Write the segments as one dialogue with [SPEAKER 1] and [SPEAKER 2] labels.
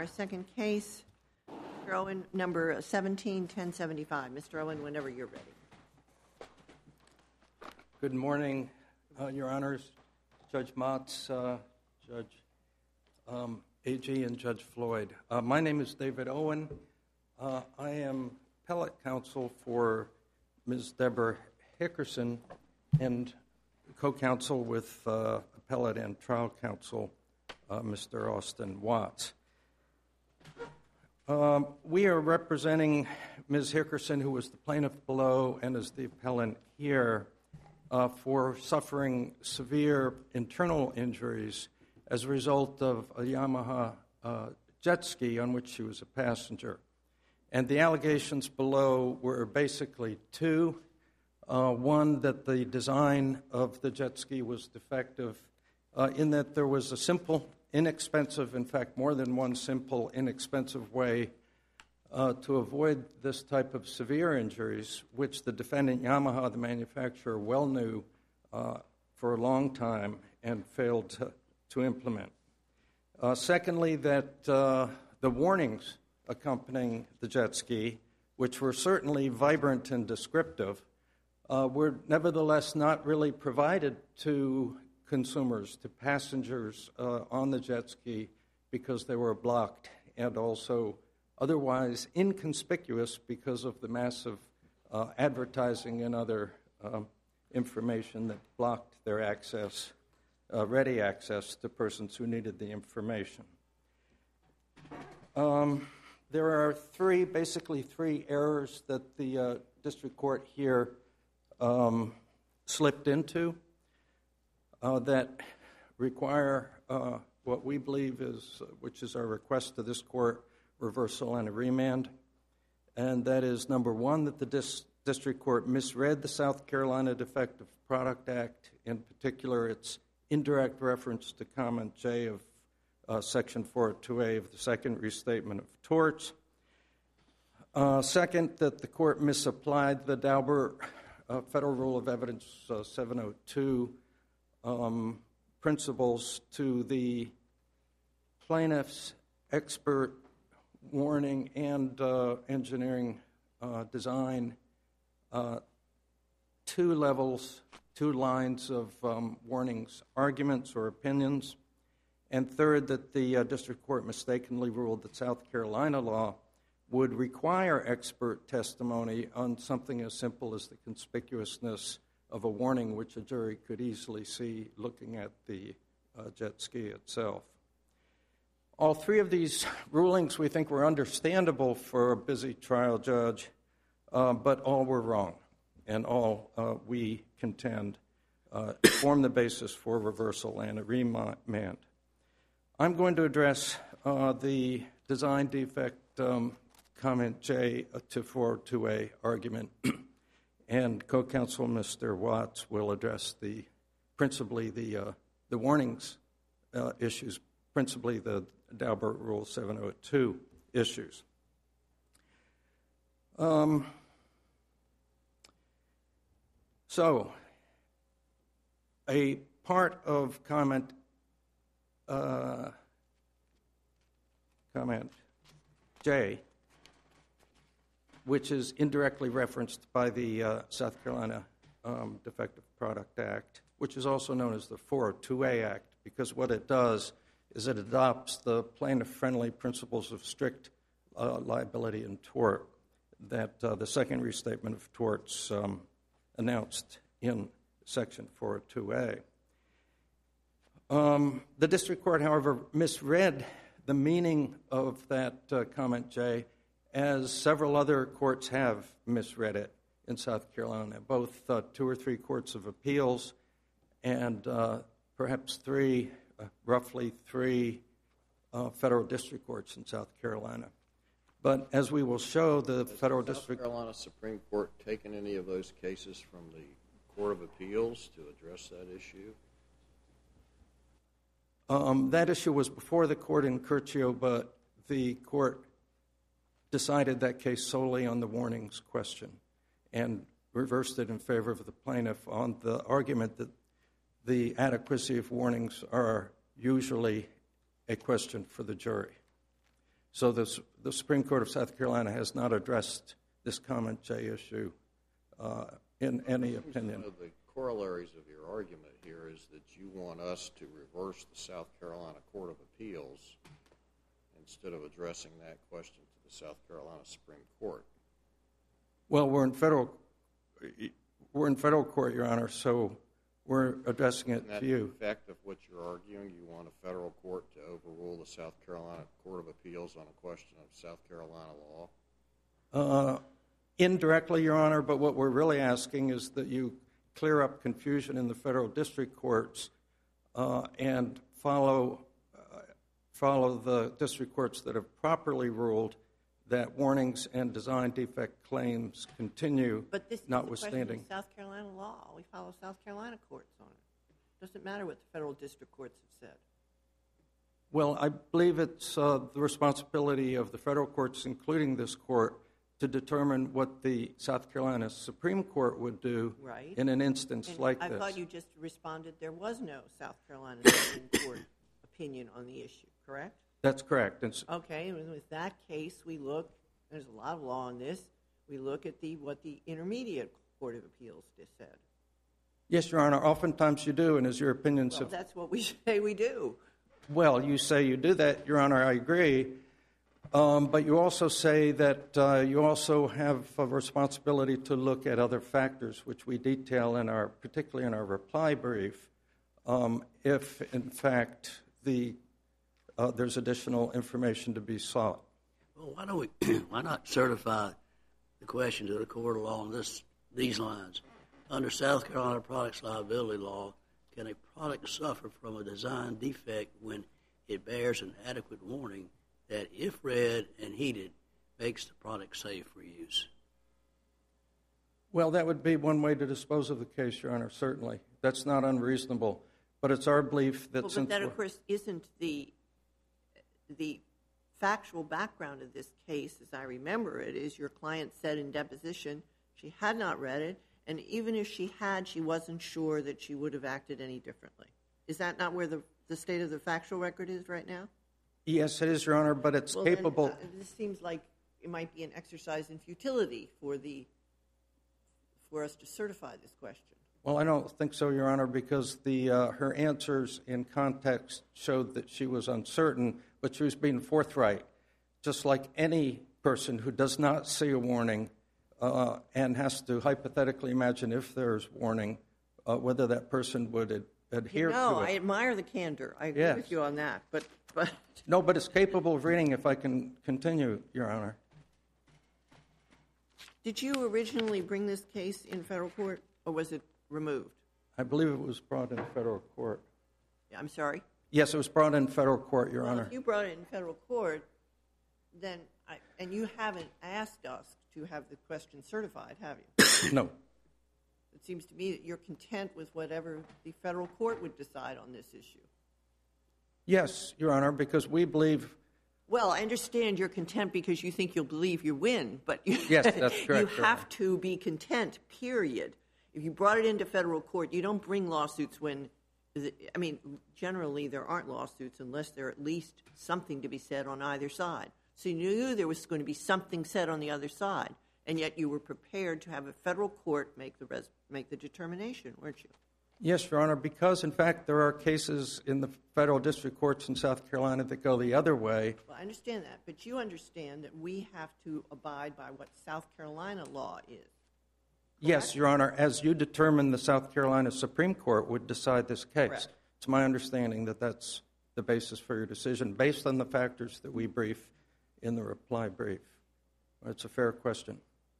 [SPEAKER 1] Our second case, Mr. Owen, number 17-1075. Mr. Owen, whenever you're ready.
[SPEAKER 2] Good morning, Your Honors, Judge Motz, Judge Agee, and Judge Floyd. My name is David Owen. I am appellate counsel for Ms. Deborah Hickerson and co-counsel with appellate and trial counsel Mr. Austin Watts. We are representing Ms. Hickerson, who was the plaintiff below and is the appellant here, for suffering severe internal injuries as a result of a Yamaha jet ski on which she was a passenger. And the allegations below were basically two. One, that the design of the jet ski was defective in that there was a simple, inexpensive, in fact, more than one simple, inexpensive way to avoid this type of severe injuries, which the defendant, Yamaha, the manufacturer, well knew for a long time and failed to implement. Secondly, that the warnings accompanying the jet ski, which were certainly vibrant and descriptive, were nevertheless not really provided to consumers, to passengers on the jet ski, because they were blocked and also otherwise inconspicuous because of the massive advertising and other information that blocked their access, ready access to persons who needed the information. There are basically three errors that the district court here slipped into that require what we believe is, which is our request to this court, reversal and a remand. And that is, number one, that the district court misread the South Carolina Defective Product Act, in particular its indirect reference to comment J of Section 402A of the Second Restatement of Torts. Second, that the court misapplied the Daubert Federal Rule of Evidence 702 principles to the plaintiff's expert warning and engineering design, two lines of warnings, arguments or opinions. And third, that the district court mistakenly ruled that South Carolina law would require expert testimony on something as simple as the conspicuousness of a warning, which a jury could easily see looking at the jet ski itself. All three of these rulings we think were understandable for a busy trial judge, but all were wrong, and all we contend form the basis for reversal and a remand. I'm going to address the design defect comment J to 402A argument, and co-counsel Mr. Watts will address principally the warnings issues, principally the Daubert Rule 702 issues. So, a part of comment J, which is indirectly referenced by the South Carolina Defective Product Act, which is also known as the 402A Act, because what it does is it adopts the plaintiff-friendly principles of strict liability and tort that the Second Restatement of Torts announced in Section 402A. The district court, however, misread the meaning of that comment J, as several other courts have misread it in South Carolina, both 2 or 3 courts of appeals and perhaps roughly three federal district courts in South Carolina. But as we will show, the federal district...
[SPEAKER 3] Has the South Carolina Supreme Court taken any of those cases from the Court of Appeals to address that issue?
[SPEAKER 2] That issue was before the court in Curcio, but the court decided that case solely on the warnings question and reversed it in favor of the plaintiff on the argument that the adequacy of warnings are usually a question for the jury. So the Supreme Court of South Carolina has not addressed this Comment J issue in any opinion.
[SPEAKER 3] One of the corollaries of your argument here is that you want us to reverse the South Carolina Court of Appeals instead of addressing that question to the South Carolina Supreme Court.
[SPEAKER 2] Well, we're in federal court, Your Honor, so we're addressing it to you.
[SPEAKER 3] Isn't that the effect of what you're arguing? You want a federal court to overrule the South Carolina Court of Appeals on a question of South Carolina law?
[SPEAKER 2] Indirectly, Your Honor, but what we're really asking is that you clear up confusion in the federal district courts and follow the district courts that have properly ruled that warnings and design defect claims continue,
[SPEAKER 1] But this is
[SPEAKER 2] notwithstanding.
[SPEAKER 1] a question of South Carolina law. We follow South Carolina courts on it. Doesn't matter what the federal district courts have said.
[SPEAKER 2] Well, I believe it's the responsibility of the federal courts, including this court, to determine what the South Carolina Supreme Court would do
[SPEAKER 1] Right.
[SPEAKER 2] in an instance
[SPEAKER 1] And
[SPEAKER 2] like
[SPEAKER 1] I
[SPEAKER 2] this.
[SPEAKER 1] thought you just responded there was no South Carolina Supreme Court opinion on the issue, correct?
[SPEAKER 2] That's correct.
[SPEAKER 1] Okay, and with that case, we look, there's a lot of law on this, we look at what the Intermediate Court of Appeals just said.
[SPEAKER 2] Yes, Your Honor, oftentimes you do, and as your opinions
[SPEAKER 1] Well,
[SPEAKER 2] have...
[SPEAKER 1] that's what we say we do.
[SPEAKER 2] Well, you say you do that, Your Honor, I agree. But you also say that you also have a responsibility to look at other factors, which we detail particularly in our reply brief, if, in fact, there's additional information to be sought.
[SPEAKER 4] Well, why not certify the question to the court along these lines? Under South Carolina products liability law, can a product suffer from a design defect when it bears an adequate warning that, if read and heeded, makes the product safe for use?
[SPEAKER 2] Well, that would be one way to dispose of the case, Your Honor, certainly. That's not unreasonable. But it's our belief that
[SPEAKER 1] But that, of course, isn't the factual background of this case, as I remember it, is your client said in deposition she had not read it, and even if she had, she wasn't sure that she would have acted any differently. Is that not where the state of the factual record is right now?
[SPEAKER 2] Yes, it is, Your Honor, but it's capable...
[SPEAKER 1] Then, this seems like it might be an exercise in futility for us to certify this question.
[SPEAKER 2] Well, I don't think so, Your Honor, because her answers in context showed that she was uncertain, but she was being forthright, just like any person who does not see a warning and has to hypothetically imagine if there's warning, whether that person would adhere to it.
[SPEAKER 1] No, I admire the candor. I agree with you on that. But
[SPEAKER 2] No, but it's capable of reading, if I can continue, Your Honor.
[SPEAKER 1] Did you originally bring this case in federal court, or was it removed?
[SPEAKER 2] I believe it was brought in federal court.
[SPEAKER 1] I'm sorry?
[SPEAKER 2] Yes, it was brought in federal court, Your Honor.
[SPEAKER 1] If you brought it in federal court, then, and you haven't asked us to have the question certified, have you?
[SPEAKER 2] No.
[SPEAKER 1] It seems to me that you're content with whatever the federal court would decide on this issue.
[SPEAKER 2] Yes, Your Honor, because we believe...
[SPEAKER 1] Well, I understand you're content because you think you'll believe you win, but
[SPEAKER 2] Yes, that's correct,
[SPEAKER 1] you have to be content, period. If you brought it into federal court, you don't bring lawsuits when... I mean, generally there aren't lawsuits unless there are at least something to be said on either side. So you knew there was going to be something said on the other side, and yet you were prepared to have a federal court make the determination, weren't you?
[SPEAKER 2] Yes, Your Honor, because, in fact, there are cases in the federal district courts in South Carolina that go the other way.
[SPEAKER 1] Well, I understand that, but you understand that we have to abide by what South Carolina law is.
[SPEAKER 2] Yes, Your Honor, as you determined the South Carolina Supreme Court would decide this case.
[SPEAKER 1] Correct.
[SPEAKER 2] It's my understanding that that's the basis for your decision, based on the factors that we brief in the reply brief. It's a fair question.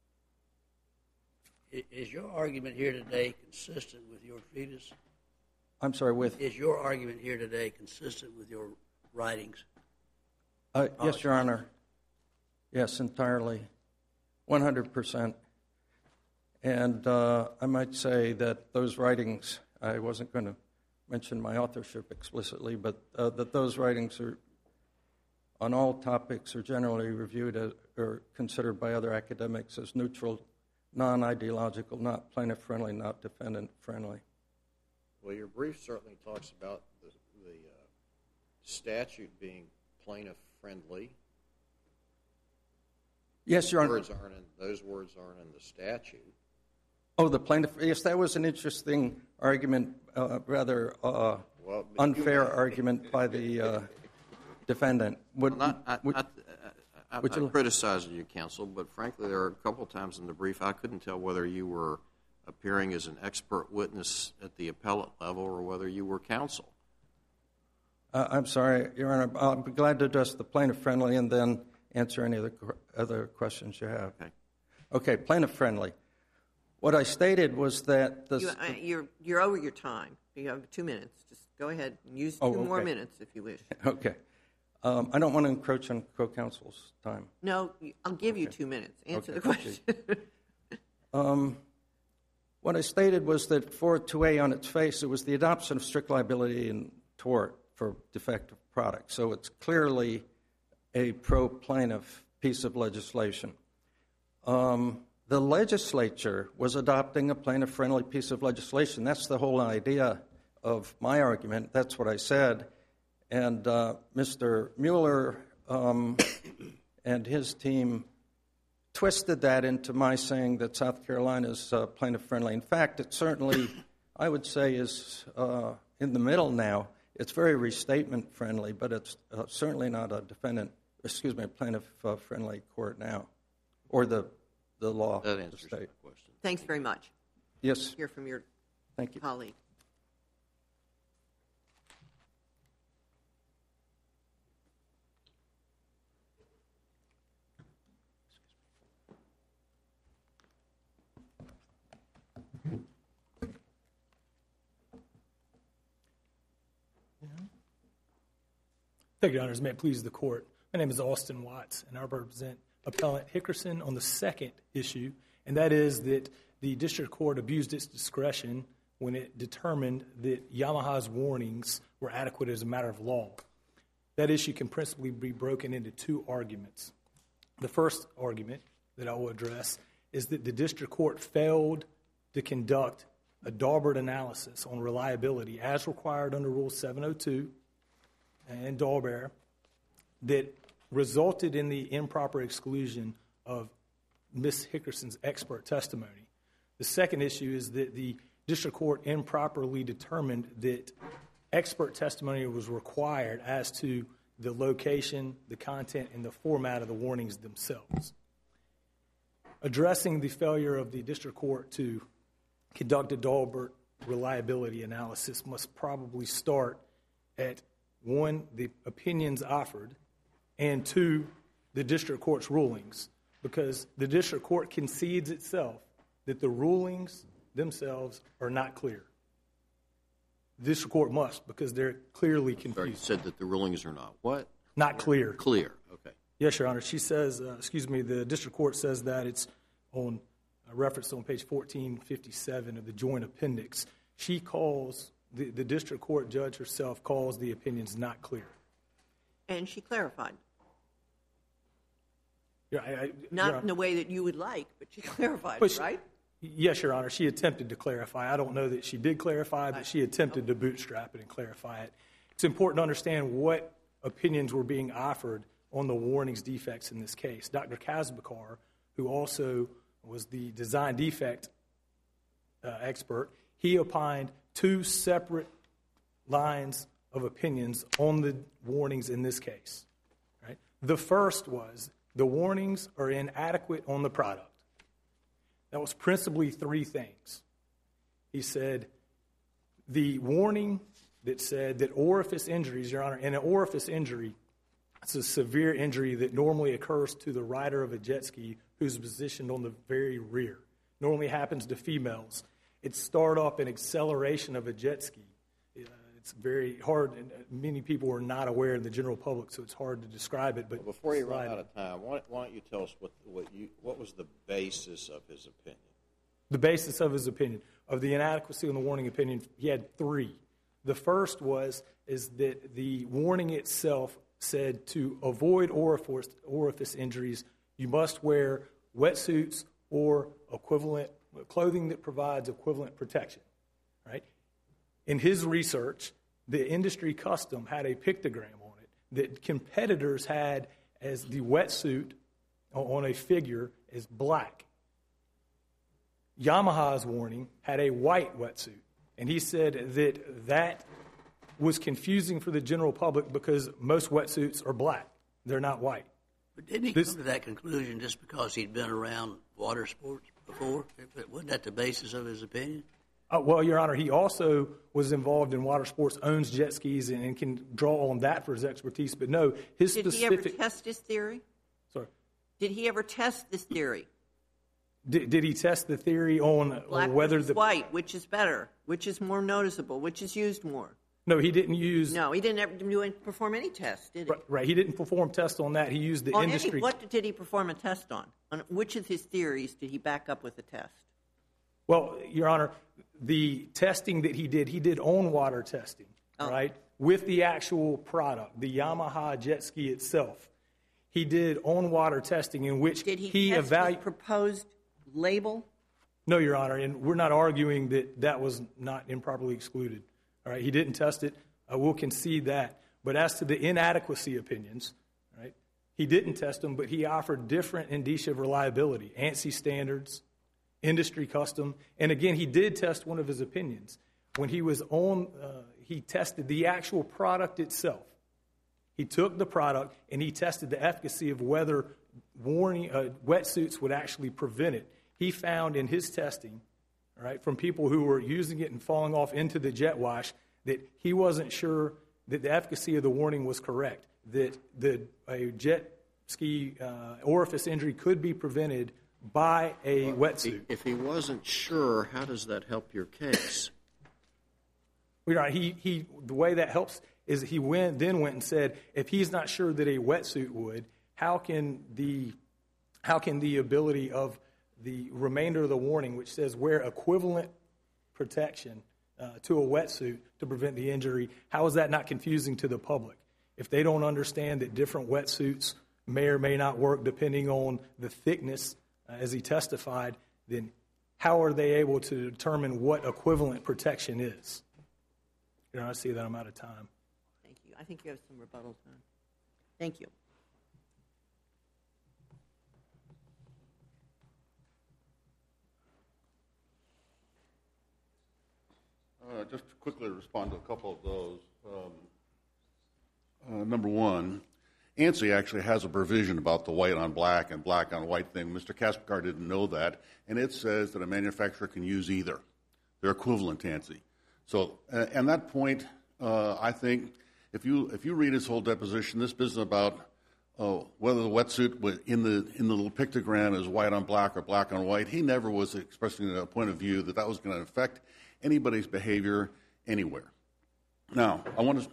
[SPEAKER 4] Is your argument here today consistent with your treatise?
[SPEAKER 2] I'm sorry, with...
[SPEAKER 4] Is your argument here today consistent with your writings?
[SPEAKER 2] Yes, Your Honor. Yes, entirely. 100%. And I might say that those writings, I wasn't going to mention my authorship explicitly, but that those writings are, on all topics, are generally reviewed or considered by other academics as neutral, non-ideological, not plaintiff-friendly, not defendant-friendly.
[SPEAKER 3] Well, your brief certainly talks about the statute being plaintiff-friendly
[SPEAKER 2] Yes, Your Honor.
[SPEAKER 3] Those words aren't in the statute.
[SPEAKER 2] Oh, the plaintiff. Yes, that was an interesting argument, rather unfair argument by the defendant.
[SPEAKER 3] I'm not criticizing you, counsel, but frankly, there are a couple times in the brief I couldn't tell whether you were appearing as an expert witness at the appellate level or whether you were counsel.
[SPEAKER 2] I'm sorry, Your Honor. I'll be glad to address the plaintiff-friendly and then answer any other questions you have. Okay, plaintiff-friendly. What I stated was that
[SPEAKER 1] you're over your time. You have 2 minutes. Just go ahead and use two more minutes if you wish.
[SPEAKER 2] Okay. I don't want to encroach on co-counsel's time.
[SPEAKER 1] No, I'll give you 2 minutes. Answer the question.
[SPEAKER 2] What I stated was that 402A on its face, it was the adoption of strict liability and tort for defective products. So it's clearly a pro-plaintiff piece of legislation. The legislature was adopting a plaintiff-friendly piece of legislation. That's the whole idea of my argument. That's what I said. And Mr. Mueller and his team twisted that into my saying that South Carolina is plaintiff-friendly. In fact, it certainly, I would say, is in the middle now. It's very restatement-friendly, but it's certainly not a plaintiff-friendly court now, or the law.
[SPEAKER 3] That answers my question.
[SPEAKER 1] Thanks very much.
[SPEAKER 2] Yes.
[SPEAKER 1] Hear from your colleague.
[SPEAKER 5] Thank you, Your Honors. May it please the Court. My name is Austin Watts, and I represent Appellant Hickerson on the second issue, and that is that the District Court abused its discretion when it determined that Yamaha's warnings were adequate as a matter of law. That issue can principally be broken into two arguments. The first argument that I will address is that the District Court failed to conduct a Daubert analysis on reliability as required under Rule 702 and Daubert that resulted in the improper exclusion of Ms. Hickerson's expert testimony. The second issue is that the District Court improperly determined that expert testimony was required as to the location, the content, and the format of the warnings themselves. Addressing the failure of the District Court to conduct a Daubert reliability analysis must probably start at, one, the opinions offered, and two, the District Court's rulings, because the District Court concedes itself that the rulings themselves are not clear. The District Court must, because they're clearly confused.
[SPEAKER 3] You said that the rulings are not what?
[SPEAKER 5] Not clear.
[SPEAKER 3] Clear, okay.
[SPEAKER 5] Yes, Your Honor. She says, the District Court says that it's on a reference on page 1457 of the joint appendix. She calls, the District Court judge herself calls the opinions not clear.
[SPEAKER 1] And she clarified.
[SPEAKER 5] Yeah,
[SPEAKER 1] not in the way that you would like, but she clarified, right?
[SPEAKER 5] Yes, Your Honor. She attempted to clarify. I don't know that she did clarify, but she attempted to bootstrap it and clarify it. It's important to understand what opinions were being offered on the warnings defects in this case. Dr. Kazbekar, who also was the design defect expert, he opined two separate lines of opinions on the warnings in this case. Right? The first was the warnings are inadequate on the product. That was principally three things. He said the warning that said that orifice injuries, Your Honor, and an orifice injury, it's a severe injury that normally occurs to the rider of a jet ski who's positioned on the very rear. Normally happens to females. It's start up and acceleration of a jet ski. It's very hard, and many people are not aware in the general public, so it's hard to describe it. But
[SPEAKER 3] before you run out of time, why don't you tell us what was the basis of his opinion?
[SPEAKER 5] The basis of his opinion, of the inadequacy on the warning opinion, he had three. The first is that the warning itself said to avoid orifice injuries, you must wear wetsuits or equivalent clothing that provides equivalent protection. Right? In his research, the industry custom had a pictogram on it that competitors had as the wetsuit on a figure is black. Yamaha's warning had a white wetsuit. And he said that was confusing for the general public because most wetsuits are black. They're not white.
[SPEAKER 4] But didn't he come to that conclusion just because he'd been around water sports before? Wasn't that the basis of his opinion?
[SPEAKER 5] Well, Your Honor, he also was involved in water sports, owns jet skis, and can draw on that for his expertise. But no, his
[SPEAKER 1] specific... Did he ever test his theory?
[SPEAKER 5] Sorry?
[SPEAKER 1] Did he ever test this theory?
[SPEAKER 5] Did he test the theory on
[SPEAKER 1] black
[SPEAKER 5] whether
[SPEAKER 1] versus white, which is better, which is more noticeable, which is used more?
[SPEAKER 5] No, he didn't use...
[SPEAKER 1] No, he didn't ever perform any test, did he?
[SPEAKER 5] Right, he didn't perform tests on that. He used the industry...
[SPEAKER 1] What did he perform a test on? On which of his theories did he back up with a test?
[SPEAKER 5] Well, Your Honor, the testing that he did on water testing, right, with the actual product, the Yamaha jet ski itself. He did on water testing in which
[SPEAKER 1] did he test his proposed label?
[SPEAKER 5] No, Your Honor, and we're not arguing that was not improperly excluded. All right, he didn't test it. We'll concede that. But as to the inadequacy opinions, right, he didn't test them, but he offered different indicia of reliability, ANSI standards, industry custom. And again, he did test one of his opinions. When he was on, he tested the actual product itself. He took the product and he tested the efficacy of whether wetsuits would actually prevent it. He found in his testing, all right, from people who were using it and falling off into the jet wash, that he wasn't sure that the efficacy of the warning was correct, that a jet ski orifice injury could be prevented by a wetsuit.
[SPEAKER 3] If he wasn't sure, how does that help your case?
[SPEAKER 5] Well, the way that helps is he then went and said, if he's not sure that a wetsuit would, how can the ability of the remainder of the warning, which says wear equivalent protection to a wetsuit to prevent the injury, how is that not confusing to the public? If they don't understand that different wetsuits may or may not work depending on the thickness, as he testified, then how are they able to determine what equivalent protection is? You know, I see that I'm out of time.
[SPEAKER 1] Thank you. I think you have some rebuttal time. Thank you.
[SPEAKER 6] Just to quickly respond to a couple of those. Number one, ANSI actually has a provision about the white on black and black on white thing. Mr. Kaspar didn't know that, and it says that a manufacturer can use either. They're equivalent to ANSI. So, and that point, I think, if you read his whole deposition, this business about whether the wetsuit in the little pictogram is white on black or black on white, he never was expressing a point of view that was going to affect anybody's behavior anywhere. Now,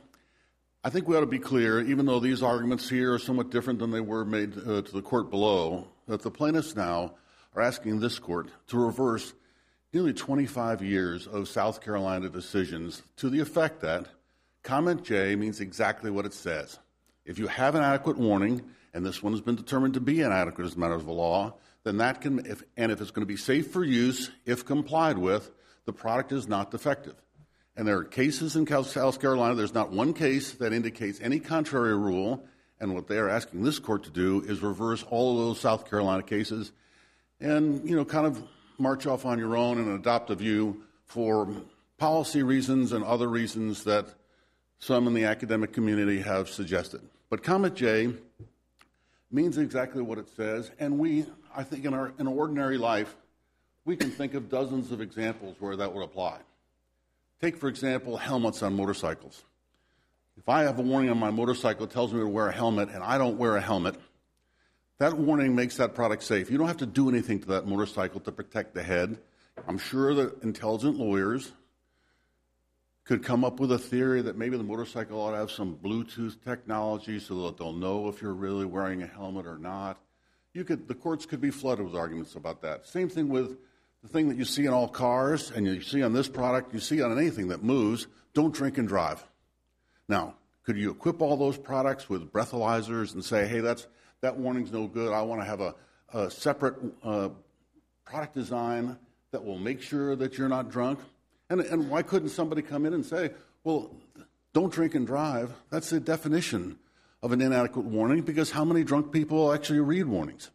[SPEAKER 6] I think we ought to be clear, even though these arguments here are somewhat different than they were made to the court below, that the plaintiffs now are asking this court to reverse nearly 25 years of South Carolina decisions to the effect that comment J means exactly what it says. If you have an adequate warning, and this one has been determined to be inadequate as a matter of the law, then that can, if it's going to be safe for use, if complied with, the product is not defective. And there are cases in South Carolina, there's not one case that indicates any contrary rule, and what they are asking this court to do is reverse all of those South Carolina cases and, kind of march off on your own and adopt a view for policy reasons and other reasons that some in the academic community have suggested. But comment J means exactly what it says, and I think in ordinary life, we can think of dozens of examples where that would apply. Take, for example, helmets on motorcycles. If I have a warning on my motorcycle that tells me to wear a helmet and I don't wear a helmet, that warning makes that product safe. You don't have to do anything to that motorcycle to protect the head. I'm sure that intelligent lawyers could come up with a theory that maybe the motorcycle ought to have some Bluetooth technology so that they'll know if you're really wearing a helmet or not. The courts could be flooded with arguments about that. Same thing with the thing that you see in all cars and you see on this product, you see on anything that moves, don't drink and drive. Now, could you equip all those products with breathalyzers and say, hey, that warning's no good. I want to have a separate product design that will make sure that you're not drunk? And why couldn't somebody come in and say, well, don't drink and drive? That's the definition of an inadequate warning, because how many drunk people actually read warnings?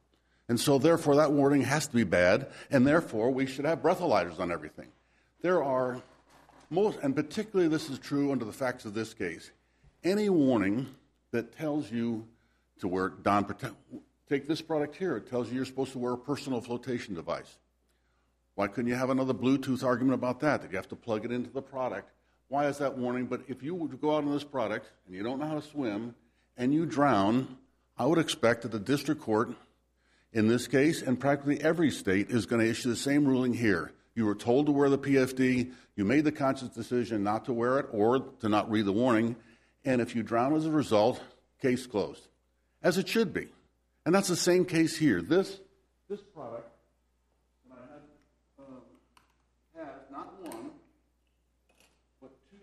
[SPEAKER 6] And so, therefore, that warning has to be bad, and therefore, we should have breathalyzers on everything. There are most, and particularly this is true under the facts of this case, any warning that tells you to wear take this product here. It tells you you're supposed to wear a personal flotation device. Why couldn't you have another Bluetooth argument about that you have to plug it into the product? Why is that warning? But if you were to go out on this product and you don't know how to swim and you drown, I would expect that the district court in this case and practically every state is going to issue the same ruling here. You were told to wear the PFD. You made the conscious decision not to wear it or to not read the warning. And if you drown as a result, case closed, as it should be. And that's the same case here. This product that I had has not one, but two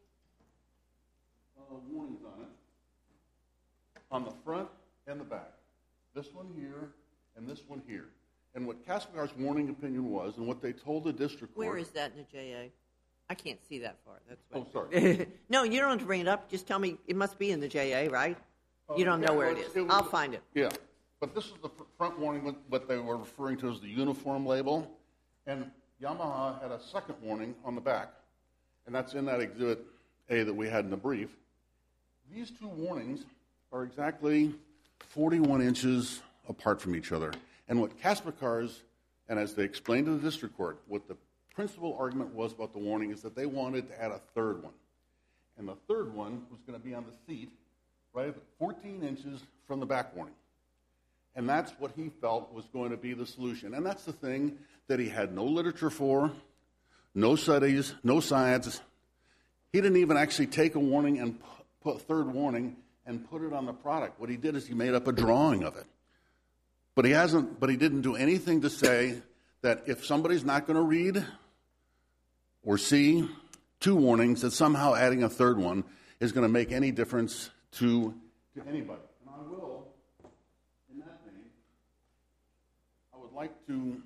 [SPEAKER 6] warnings on it, on the front and the back. This one here and this one here. And what Kaspargar's warning opinion was, and what they told the district court.
[SPEAKER 1] Where is that in the JA? I can't see that far. That's
[SPEAKER 6] what. Oh, sorry.
[SPEAKER 1] No, you don't have to bring it up. Just tell me. It must be in the JA, right? You don't know where it is. I'll find it.
[SPEAKER 6] Yeah. But this is the front warning, what they were referring to as the uniform label. And Yamaha had a second warning on the back. And that's in that Exhibit A that we had in the brief. These two warnings are exactly 41 inches apart from each other. And what Kaspargar's, and as they explained to the district court, what the principal argument was about the warning is that they wanted to add a third one. And the third one was going to be on the seat, right, 14 inches from the back warning. And that's what he felt was going to be the solution. And that's the thing that he had no literature for, no studies, no science. He didn't even actually take a warning and put a third warning and put it on the product. What he did is he made up a drawing of it. But he didn't do anything to say that if somebody's not going to read or see two warnings, that somehow adding a third one is going to make any difference to anybody. And I will, in that vein, I would like to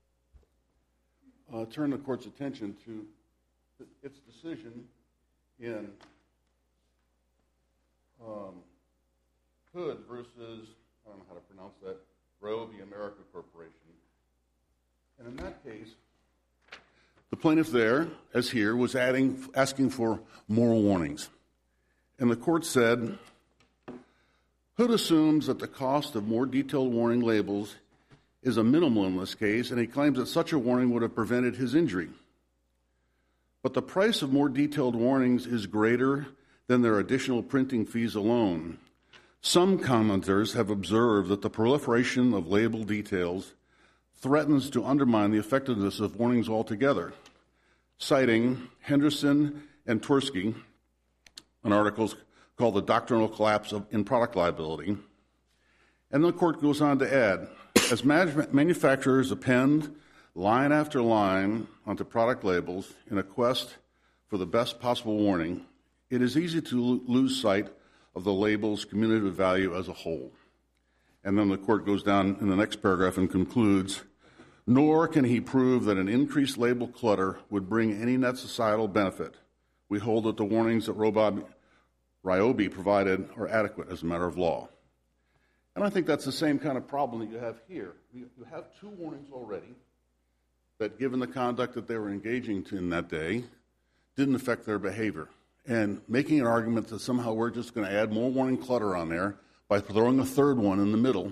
[SPEAKER 6] turn the court's attention to its decision in Hood versus, I don't know how to pronounce that, Roe v. America Corporation. And in that case, the plaintiff there, as here, was asking for more warnings. And the court said, Hood assumes that the cost of more detailed warning labels is a minimal in this case, and he claims that such a warning would have prevented his injury. But the price of more detailed warnings is greater than their additional printing fees alone. Some commenters have observed that the proliferation of label details threatens to undermine the effectiveness of warnings altogether, citing Henderson and Tversky, an article called The Doctrinal Collapse in Product Liability. And the court goes on to add, as manufacturers append line after line onto product labels in a quest for the best possible warning, it is easy to lose sight of the label's cumulative value as a whole. And then the court goes down in the next paragraph and concludes, nor can he prove that an increased label clutter would bring any net societal benefit. We hold that the warnings that Ryobi provided are adequate as a matter of law. And I think that's the same kind of problem that you have here. You have two warnings already that, given the conduct that they were engaging in that day, didn't affect their behavior. And making an argument that somehow we're just going to add more warning clutter on there by throwing a third one in the middle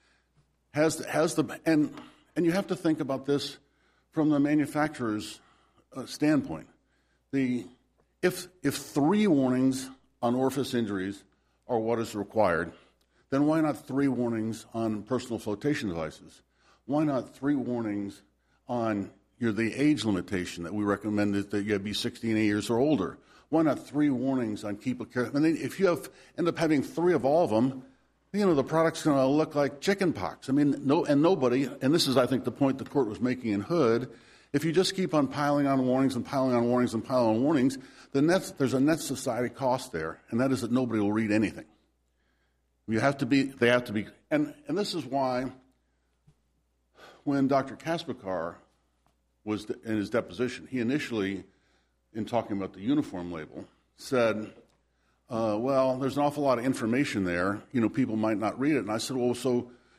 [SPEAKER 6] and you have to think about this from the manufacturer's standpoint. If 3 warnings on orifice injuries are what is required, then why not 3 warnings on personal flotation devices? Why not 3 warnings on the age limitation that we recommended that you be 16 years or older? Why not 3 warnings on keep a care? And then if you end up having 3 of all of them, the product's going to look like chicken pox. I mean, nobody, and this is, I think, the point the court was making in Hood, if you just keep on piling on warnings and piling on warnings and piling on warnings, then there's a net society cost there, and that is that nobody will read anything. They have to be, and this is why when Dr. Kaspargar was in his deposition, he initially, in talking about the uniform label, said, well, there's an awful lot of information there. People might not read it. And I said, well, so,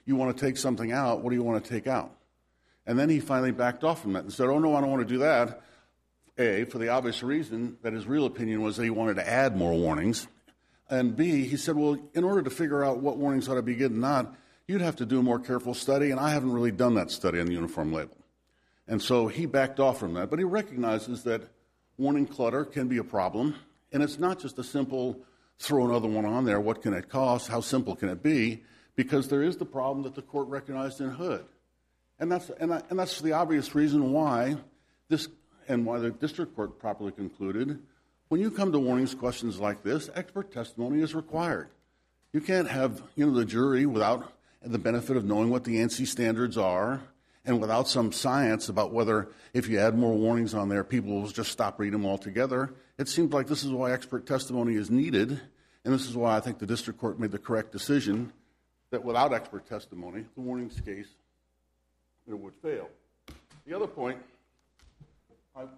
[SPEAKER 6] you want to take something out, what do you want to take out? And then he finally backed off from that and said, oh, no, I don't want to do that. A, for the obvious reason that his real opinion was that he wanted to add more warnings. And B, he said, well, in order to figure out what warnings ought to be good and not, you'd have to do a more careful study, and I haven't really done that study on the uniform label. And so he backed off from that. But he recognizes that warning clutter can be a problem, and it's not just a simple throw another one on there, what can it cost, how simple can it be, because there is the problem that the court recognized in Hood. And that's the obvious reason why this, and why the district court properly concluded, when you come to warnings questions like this, expert testimony is required. You can't have, the jury without the benefit of knowing what the ANSI standards are, and without some science about whether if you add more warnings on there, people will just stop reading them altogether. It seems like this is why expert testimony is needed, and this is why I think the district court made the correct decision that without expert testimony, the warnings case would fail. The other point, the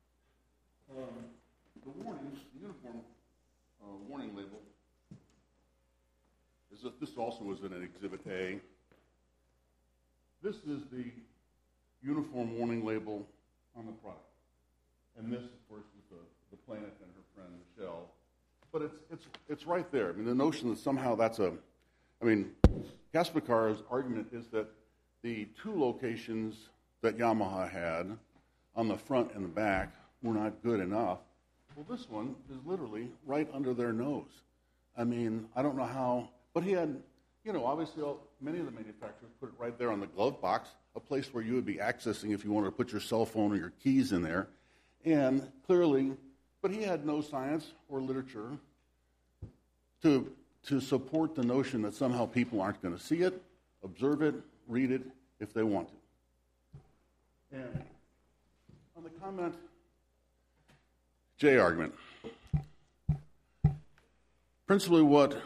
[SPEAKER 6] warnings, the uniform warning label, is that this also was in an Exhibit A. This is the uniform warning label on the product. And this, of course, is the plaintiff and her friend, Michelle. But it's right there. I mean, the notion that somehow that's Kasparkar's argument is that the two locations that Yamaha had on the front and the back were not good enough. Well, this one is literally right under their nose. I mean, I don't know how, but he had, obviously many of the manufacturers put it right there on the glove box, a place where you would be accessing if you wanted to put your cell phone or your keys in there. And clearly, but he had no science or literature to support the notion that somehow people aren't going to see it, observe it, read it if they want to. And on the comment J argument, principally what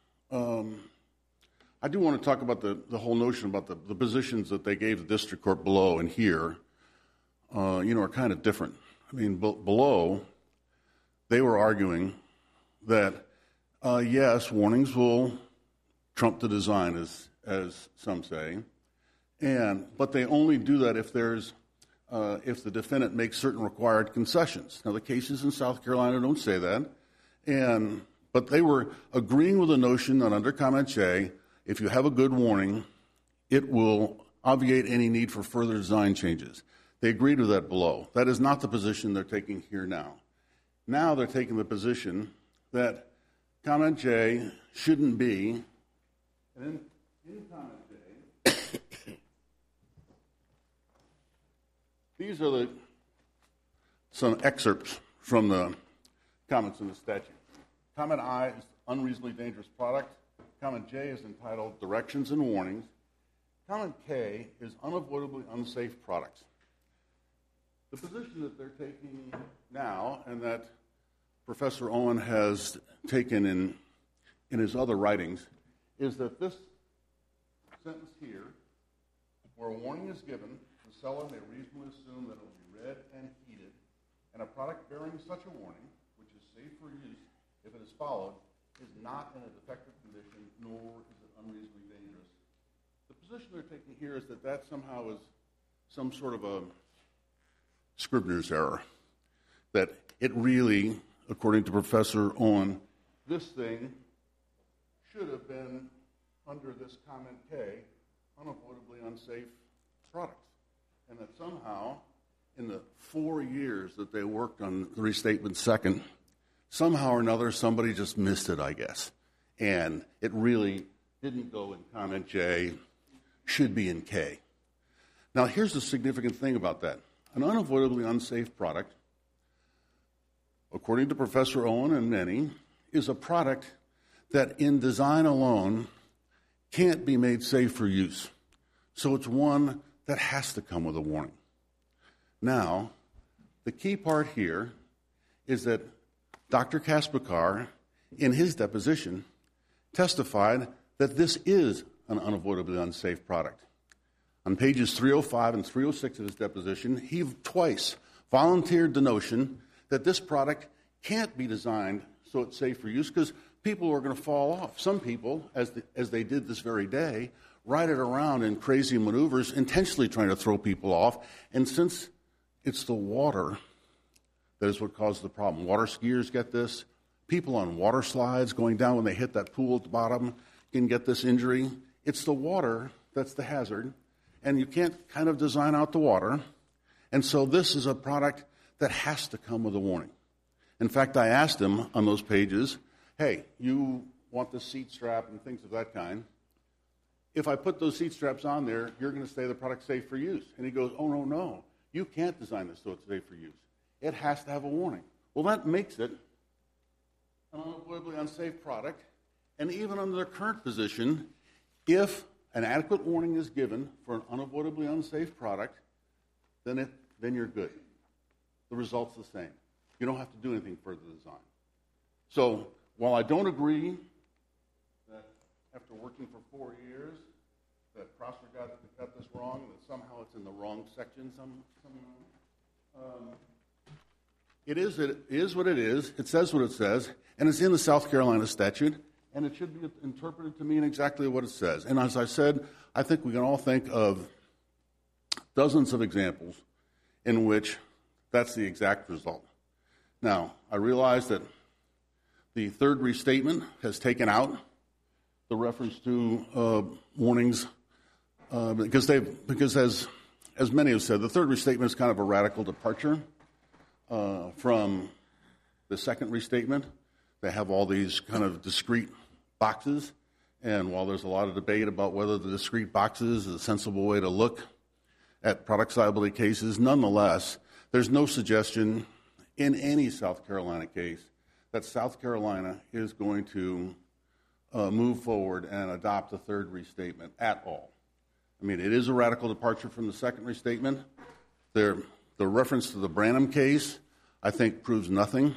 [SPEAKER 6] I do want to talk about the whole notion about the positions that they gave the district court below and here, are kind of different. I mean, below, they were arguing that, yes, warnings will trump the design, as some say, but they only do that if the defendant makes certain required concessions. Now, the cases in South Carolina don't say that, but they were agreeing with the notion that under Comment J, if you have a good warning, it will obviate any need for further design changes. They agreed with that below. That is not the position they're taking here now. Now they're taking the position that Comment J shouldn't be, and in Comment J, these are some excerpts from the comments in the statute. Comment I is unreasonably dangerous product. Comment J is entitled Directions and Warnings. Comment K is unavoidably unsafe products. The position that they're taking now, and that Professor Owen has taken in his other writings, is that this sentence here, where a warning is given, the seller may reasonably assume that it will be read and heeded, and a product bearing such a warning, which is safe for use if it is followed, is not in a defective condition, nor is it unreasonably dangerous. The position they're taking here is that somehow is some sort of a Scribner's error, that it really, according to Professor Owen, this thing should have been under this Comment K, unavoidably unsafe products, and that somehow in the 4 years that they worked on the restatement second, somehow or another somebody just missed it, I guess, and it really didn't go in Comment J, should be in K. Now here's the significant thing about that. An unavoidably unsafe product, according to Professor Owen and many, is a product that in design alone can't be made safe for use. So it's one that has to come with a warning. Now, the key part here is that Dr. Kasparkar, in his deposition, testified that this is an unavoidably unsafe product. On pages 305 and 306 of his deposition, he twice volunteered the notion that this product can't be designed so it's safe for use because people are going to fall off. Some people, as they did this very day, ride it around in crazy maneuvers, intentionally trying to throw people off. And since it's the water that is what caused the problem, water skiers get this. People on water slides going down when they hit that pool at the bottom can get this injury. It's the water that's the hazard, and you can't kind of design out the water. And so this is a product that has to come with a warning. In fact, I asked him on those pages, hey, you want the seat strap and things of that kind. If I put those seat straps on there, you're going to say the product's safe for use. And he goes, oh, no. You can't design this so it's safe for use. It has to have a warning. Well, that makes it an unavoidably unsafe product. And even under the current position, if an adequate warning is given for an unavoidably unsafe product, then you're good. The result's the same. You don't have to do anything for the design. So while I don't agree that after working for 4 years that Prosser got this wrong, that somehow it's in the wrong section it is what it is. It says what it says, and it's in the South Carolina statute, and it should be interpreted to mean exactly what it says. And as I said, I think we can all think of dozens of examples in which that's the exact result. Now, I realize that the third restatement has taken out the reference to warnings because as many have said, the third restatement is kind of a radical departure from the second restatement. They have all these kind of discrete boxes, and while there's a lot of debate about whether the discrete boxes is a sensible way to look at product liability cases, nonetheless, there's no suggestion in any South Carolina case that South Carolina is going to move forward and adopt the third restatement at all. I mean, it is a radical departure from the second restatement. The reference to the Branham case, I think, proves nothing.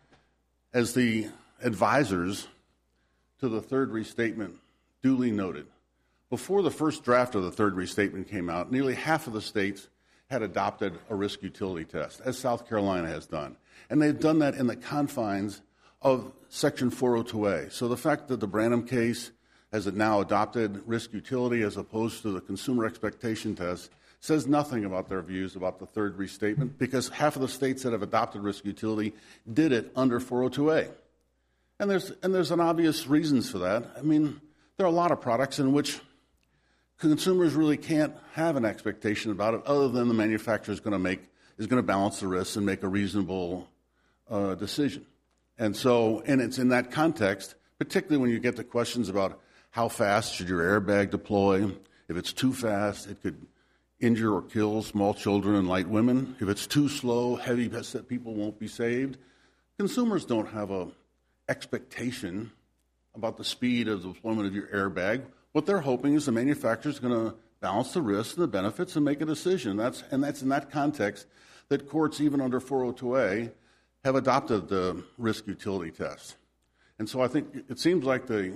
[SPEAKER 6] As the advisors to the third restatement duly noted, before the first draft of the third restatement came out, nearly half of the states had adopted a risk utility test, as South Carolina has done. And they've done that in the confines of Section 402A. So the fact that the Branham case has now adopted risk utility as opposed to the consumer expectation test says nothing about their views about the third restatement, because half of the states that have adopted risk utility did it under 402A. And there's an obvious reasons for that. I mean, there are a lot of products in which consumers really can't have an expectation about it other than the manufacturer is going to balance the risks and make a reasonable decision. And it's in that context, particularly when you get to questions about how fast should your airbag deploy. If it's too fast, it could injure or kill small children and light women. If it's too slow, heavy people won't be saved. Consumers don't have an expectation about the speed of the deployment of your airbag. What they're hoping is the manufacturer is going to balance the risks and the benefits and make a decision. That's in that context that courts, even under 402A, have adopted the risk utility test. And so I think it seems like the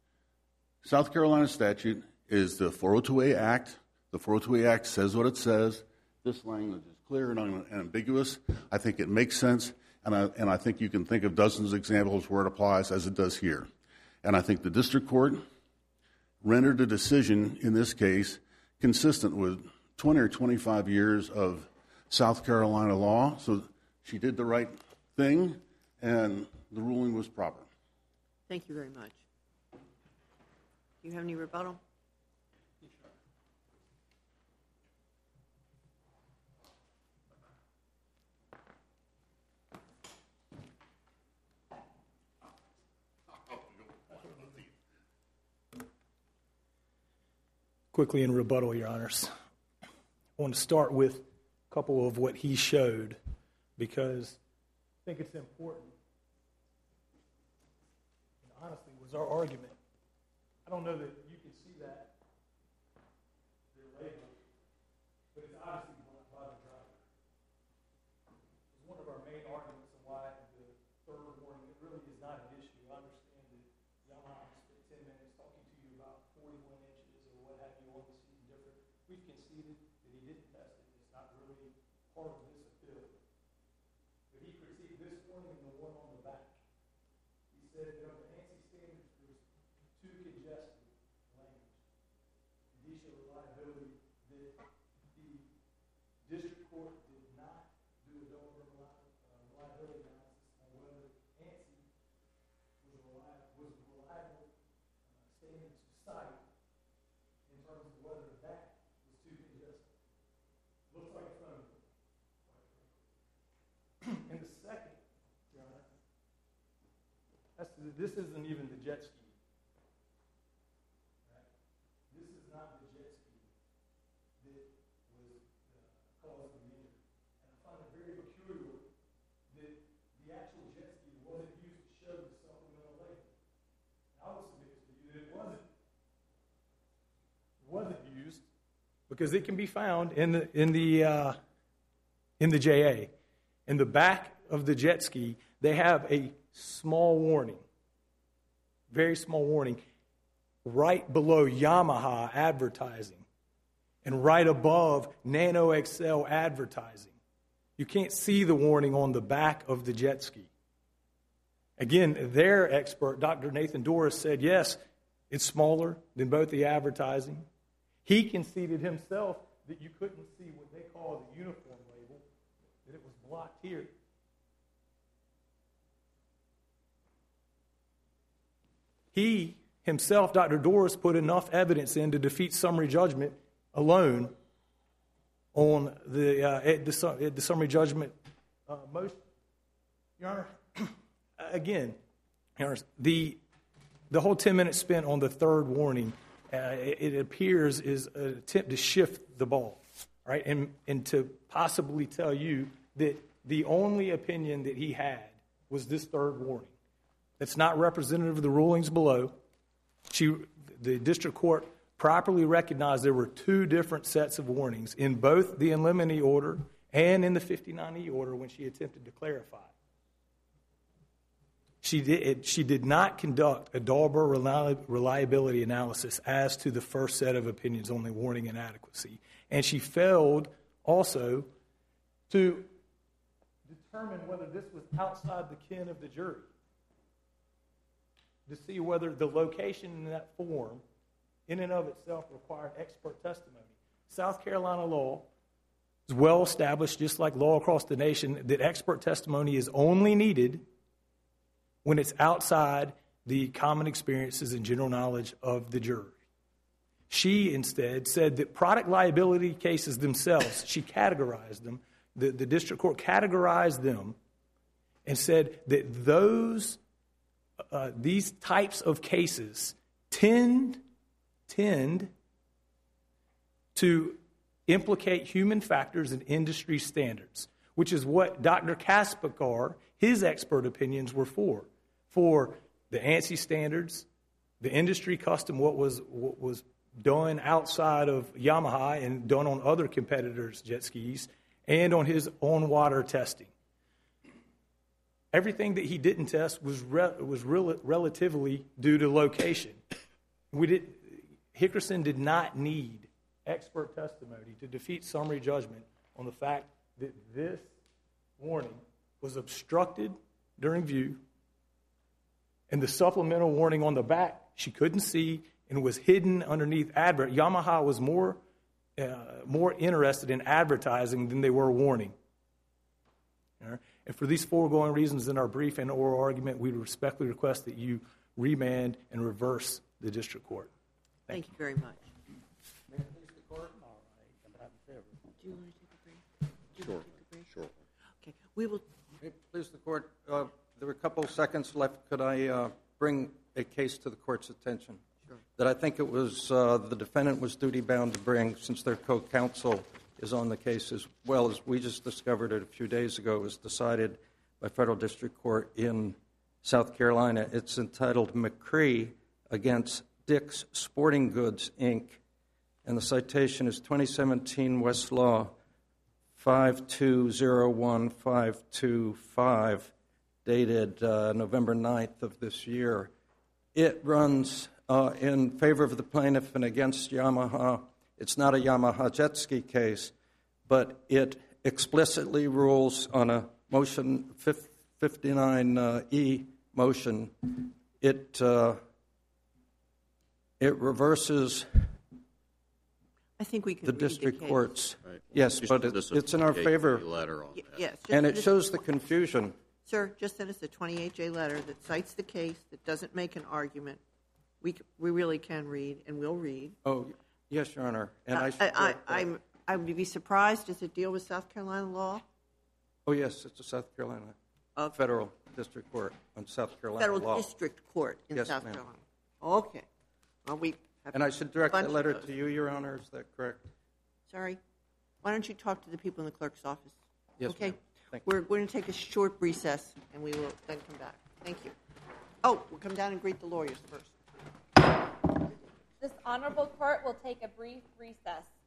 [SPEAKER 6] South Carolina statute is the 402A Act. The 402A Act says what it says. This language is clear and unambiguous. I think it makes sense, and I think you can think of dozens of examples where it applies as it does here. And I think the district court rendered a decision in this case consistent with 20 or 25 years of South Carolina law. So she did the right thing, and the ruling was proper.
[SPEAKER 1] Thank you very much. Do you have any rebuttal?
[SPEAKER 5] Quickly in rebuttal, Your Honors. I want to start with a couple of what he showed, because I think it's important. And honestly, was our argument. I don't know that you can see that their label, but it's obviously blocked by the driver. It's one of our main arguments of why the third warning, it really is not an issue. I understand that Yamaha spent 10 minutes talking to you about 41 inches or what have you on the seat different. We've conceded that he didn't test it. It's not really part of this appeal. But he critiqued this warning and the one on the back. He said that under ANSI standards, there's too congested language. that the district court did not do a Dover reliability analysis on whether ANSI was a reliable statement to cite in terms of whether that was too congested. Looks like it's going to be. And the second, Your Honor, this isn't even the jet ski. Right? This is not the jet ski that was causing the injury. And I find it very peculiar that the actual jet ski wasn't used to show the supplemental label. I will submit to you that it wasn't used because it can be found in the JA. In the back of the jet ski, they have a small warning, very small warning, right below Yamaha advertising and right above Nano XL advertising. You can't see the warning on the back of the jet ski. Again, their expert, Dr. Nathan Doris, said, yes, it's smaller than both the advertising. He conceded himself that you couldn't see what they call the uniform label, that it was blocked here. He himself, Dr. Doris, put enough evidence in to defeat summary judgment alone on the summary judgment motion. Your Honor, again, Your Honor, the whole 10 minutes spent on the third warning, it appears is an attempt to shift the ball, right? And to possibly tell you that the only opinion that he had was this third warning. It's not representative of the rulings below. The district court properly recognized there were two different sets of warnings in both the in limine order and in the 59E order when she attempted to clarify. She did not conduct a Dahlberg reliability analysis as to the first set of opinions on the warning inadequacy. And she failed also to determine whether this was outside the ken of the jury, to see whether the location in that form in and of itself required expert testimony. South Carolina law is well established, just like law across the nation, that expert testimony is only needed when it's outside the common experiences and general knowledge of the jury. She instead said that product liability cases themselves, she categorized them, the district court categorized them and said that these types of cases tend to implicate human factors and industry standards, which is what Dr. Kaspakar, his expert opinions were for the ANSI standards, the industry custom, what was done outside of Yamaha and done on other competitors' jet skis, and on his on-water testing. Everything that he didn't test was relatively due to location. Hickerson did not need expert testimony to defeat summary judgment on the fact that this warning was obstructed during view, and the supplemental warning on the back she couldn't see and was hidden underneath advert. Yamaha was more interested in advertising than they were warning. And for these foregoing reasons in our brief and oral argument, we respectfully request that you remand and reverse the district court.
[SPEAKER 1] Thank you very much.
[SPEAKER 4] May it please the court? All right. I'm in favor.
[SPEAKER 1] Do you want to take a break?
[SPEAKER 3] Sure. Sure.
[SPEAKER 1] Okay. We will.
[SPEAKER 2] May it please the court, there were a couple of seconds left. Could I bring a case to the court's attention?
[SPEAKER 1] Sure.
[SPEAKER 2] That I think it was the defendant was duty-bound to bring, since their co-counsel is on the case, as well as we just discovered it a few days ago. It was decided by federal district court in South Carolina. It's entitled McCree against Dick's Sporting Goods, Inc., and the citation is 2017 Westlaw 5201525, dated November 9th of this year. It runs in favor of the plaintiff and against Yamaha. It's not a Yamaha jet ski case, but it explicitly rules on a motion, 59E motion. It reverses
[SPEAKER 1] I think we can
[SPEAKER 2] the
[SPEAKER 1] read
[SPEAKER 2] district
[SPEAKER 1] case.
[SPEAKER 2] courts.
[SPEAKER 3] Right.
[SPEAKER 2] Yes,
[SPEAKER 3] Just
[SPEAKER 2] but
[SPEAKER 3] send us a
[SPEAKER 2] it's in our
[SPEAKER 3] 28-J
[SPEAKER 2] favor,
[SPEAKER 3] letter on that.
[SPEAKER 1] Yes. just
[SPEAKER 2] and
[SPEAKER 1] send
[SPEAKER 2] it
[SPEAKER 1] us-
[SPEAKER 2] shows the confusion.
[SPEAKER 1] Sir, just send us a 28-J letter that cites the case, that doesn't make an argument. We really can read, and we'll read.
[SPEAKER 2] Oh, yes, Your Honor. And I should
[SPEAKER 1] I would be surprised. Does it deal with South Carolina law?
[SPEAKER 2] Oh, yes, it's a South Carolina federal district court on South Carolina
[SPEAKER 1] Federal
[SPEAKER 2] law.
[SPEAKER 1] district court in
[SPEAKER 2] Yes,
[SPEAKER 1] South
[SPEAKER 2] ma'am.
[SPEAKER 1] Carolina. Okay. Well, we have
[SPEAKER 2] And I should direct
[SPEAKER 1] a
[SPEAKER 2] that
[SPEAKER 1] bunch
[SPEAKER 2] letter
[SPEAKER 1] of those.
[SPEAKER 2] to you, Your Honor. Is that correct?
[SPEAKER 1] Sorry. Why don't you talk to the people in the clerk's office?
[SPEAKER 2] Yes,
[SPEAKER 1] Okay.
[SPEAKER 2] ma'am. Thank you.
[SPEAKER 1] We're going to take a short recess, and we will then come back. Thank you. Oh, we'll come down and greet the lawyers first.
[SPEAKER 7] This honorable court will take a brief recess.